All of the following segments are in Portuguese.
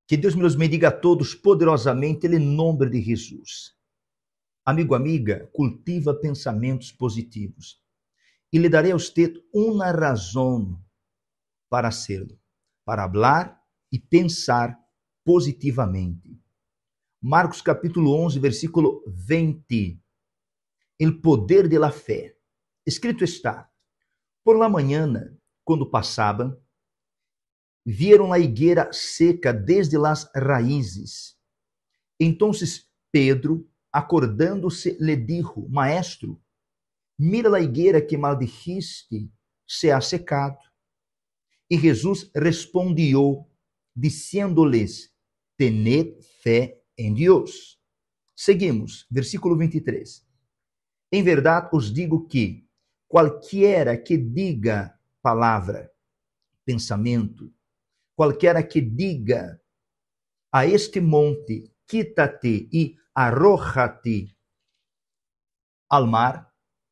Que Deus me los bendiga a todos poderosamente, em nome de Jesus. Amigo, amiga, cultiva pensamentos positivos. E lhe darei a você uma razão para hacerlo, para hablar e pensar positivamente. Marcos capítulo 11, versículo 20. El poder de la fé. Escrito está: por la mañana, quando passavam, vieron a higuera seca desde las raízes. Entonces Pedro, acordando-se, le dijo: Maestro, mira la higuera que maldijiste, se ha secado. E Jesus respondió, diciendo-lhes: Tened fé em Deus. Seguimos, versículo 23. Em verdade os digo que qualquer que diga palavra, pensamento, qualquer que diga a este monte, quítate e arrójate al mar,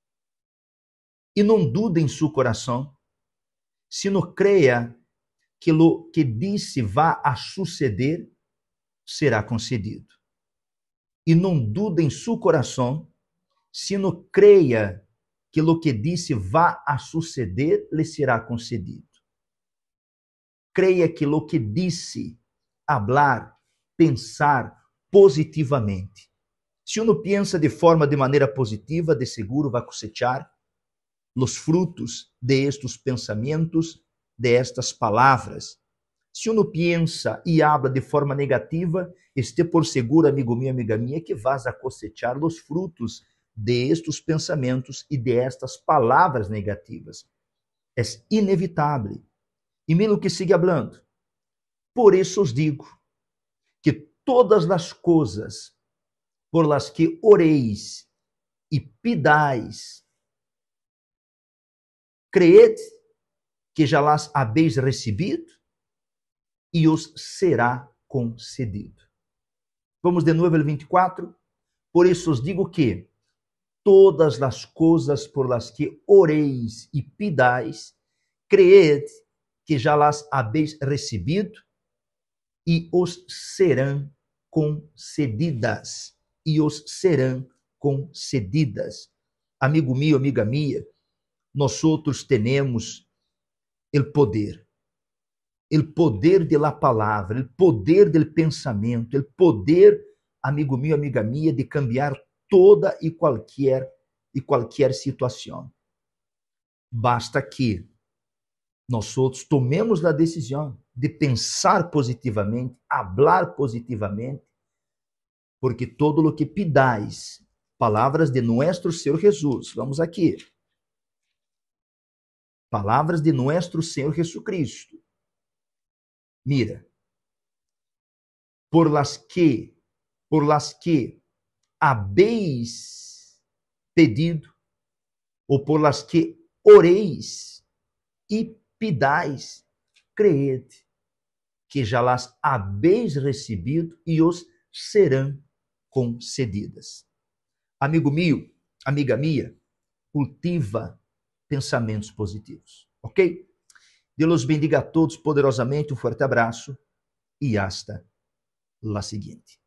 e não dude em seu coração, sino creia que lo que disse vá a suceder, será concedido. E não dude em seu coração, sino creia que lo que disse vá a suceder, lhe será concedido. Creia que lo que disse, hablar, pensar positivamente. Se uno pensa de maneira positiva, de seguro vai cosechar os frutos de estes pensamentos, de estas palavras. Se uno pensa e habla de forma negativa, esté por seguro, amigo meu, amiga minha, que vas a cosechar os frutos de estes pensamentos e de estas palavras negativas. É inevitável. E mira o que sigue hablando. Por isso os digo que todas as coisas por las que oreis e pidais, creed que já las habéis recebido e os será concedido. Vamos de novo ao 24. Por isso os digo que todas as coisas por las que oreis e pidais, creed que já las habéis recebido e os serão concedidas. E os serão concedidas. Amigo meu, amiga minha, nós outros temos o poder de la palavra, o poder del pensamento, o poder, amigo meu, amiga minha, de cambiar toda e qualquer situação. Basta que nós outros tomemos a decisão de pensar positivamente, hablar positivamente, porque todo lo que pidais, palavras de nuestro Senhor Jesus, vamos aqui, palavras de nuestro Senhor Jesucristo. Mira, por las que habéis pedido, ou por las que oreis e pidais, creed que já las habéis recebido e os serão concedidas. Amigo meu, amiga minha, cultiva pensamentos positivos, ok? Deus los bendiga a todos poderosamente, um forte abraço e hasta la seguinte.